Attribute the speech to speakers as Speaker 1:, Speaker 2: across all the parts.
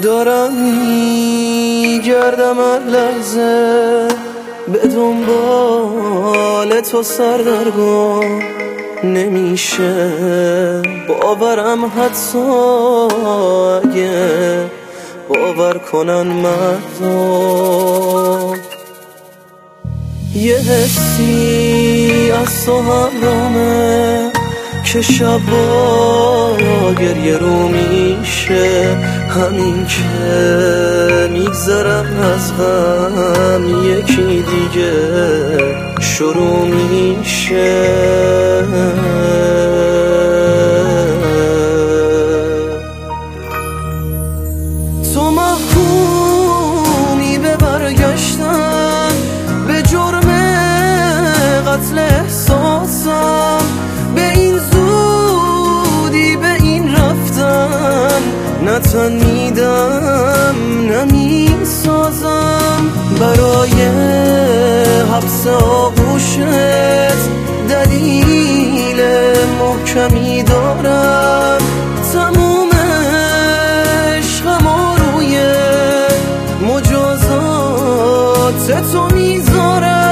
Speaker 1: دارم میگردم هر لحظه به دنبال تو سردرگم، نمیشه باورم حتی اگه باور کنن مردم. یه حسی از تو همرامه که شب با گریه رو میشه، همین که میگذرم از غم یکی دیگه شروع میشه. تو محکومی به برگشتن به جرم قتل احساسم، به این زودی به این رفتن نه تن میدم نه میسازم. برای حبس آغوشت دلیل محکمی دارم، تموم عشقم روی مجازات تو میذارم.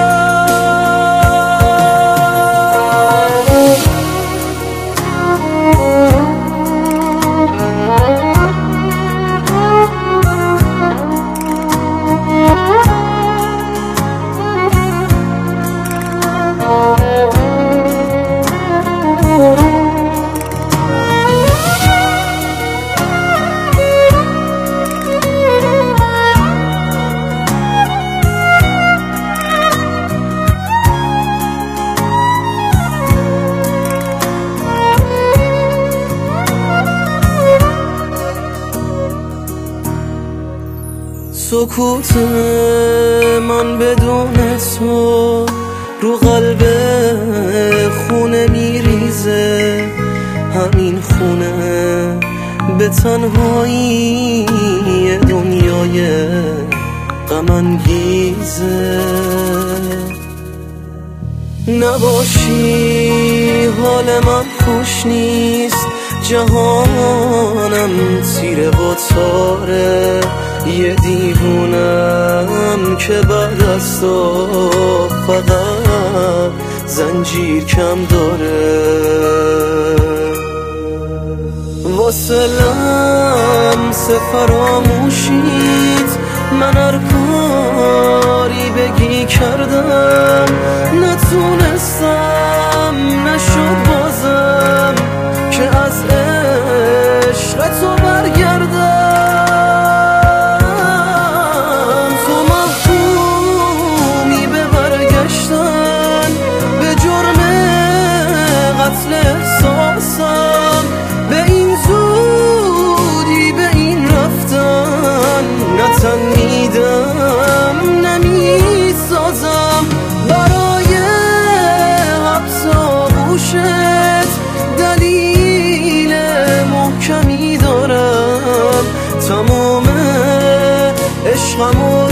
Speaker 1: سکوت من بدون تو رو قلب خونه میریزه، همین خونه به تنهایی دنیای غم انگیزه. نباشی حال من خوش نیست، جهانم تیره و تاره، یه دیوونم که بعد از تو فقط زنجیر کم داره. واسه لمس فراموشیت من هر کاری بگی کردم، نتونستم نشد بازم که از عشق تو برگردم. قتل احساسم به این زودی به این رفتن نه تن میدم نمیسازم. برای حبس آغوشت دلیل محکمی دارم، تمام عشقم